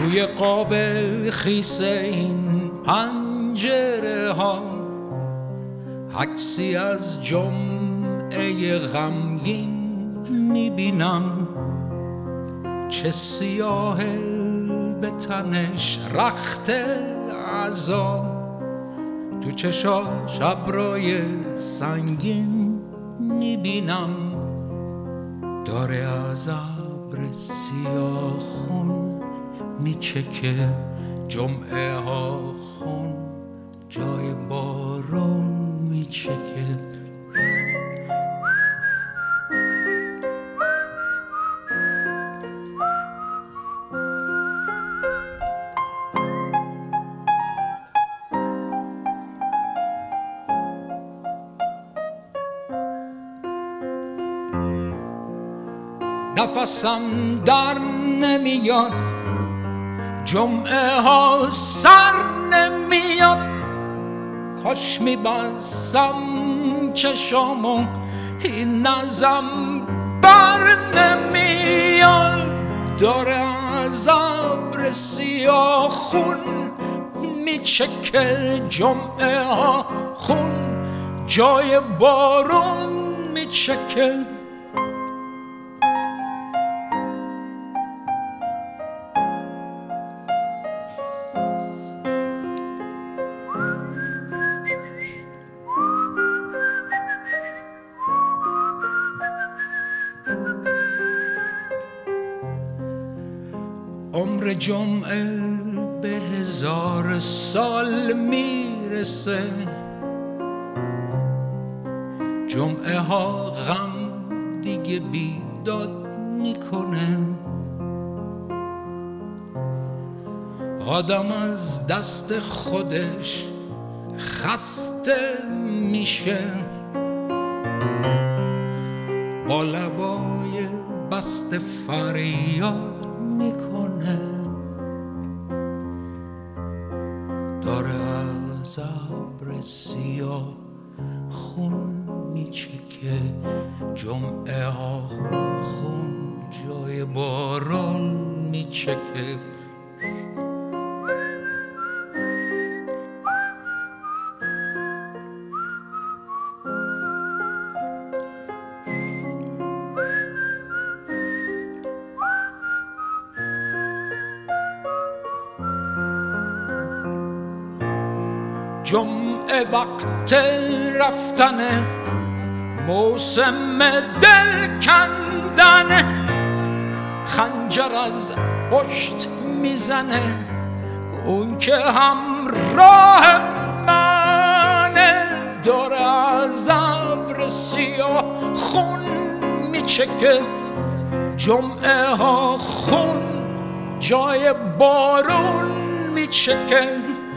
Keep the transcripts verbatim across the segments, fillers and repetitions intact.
توی قابل خیسه این پنجره ها عکسی از جمعه غمگین میبینم، چه سیاه به تنش رخت عذاب، تو چشاش ابرای سنگین میبینم، داره از ابر سیاه خون میچکه جمعه ها خون جای بارون میچکه. نفسم در نمیاد، جمعه ها سر نمیاد، کاش میبستم چشامو این نظم بر نمیاد، داره از ابر سیاه خون میچکه جمعه ها خون جای بارون میچکه. عمر جمعه به هزار سال میرسه، جمعه ها غم دیگه بیداد میکنه، آدم از دست خودش خسته میشه، با لبای بسته فریاد میکنه، داره از ابر سیاه خون میچکه جمعه ها خون جای بارون میچکه. جمعه وقت رفتنه، موسم دل کندنه، خنجر از پشت میزنه اون که همراه منه، داره از ابر سیاه خون میچکه جمعه ها خون جای بارون میچکه.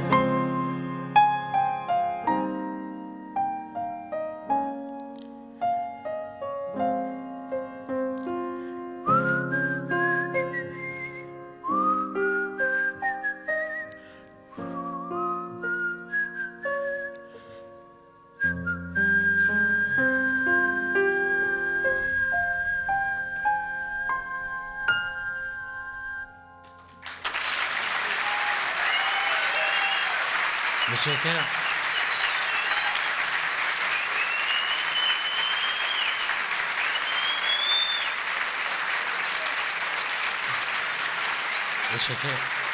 متشکرم. متشکرم.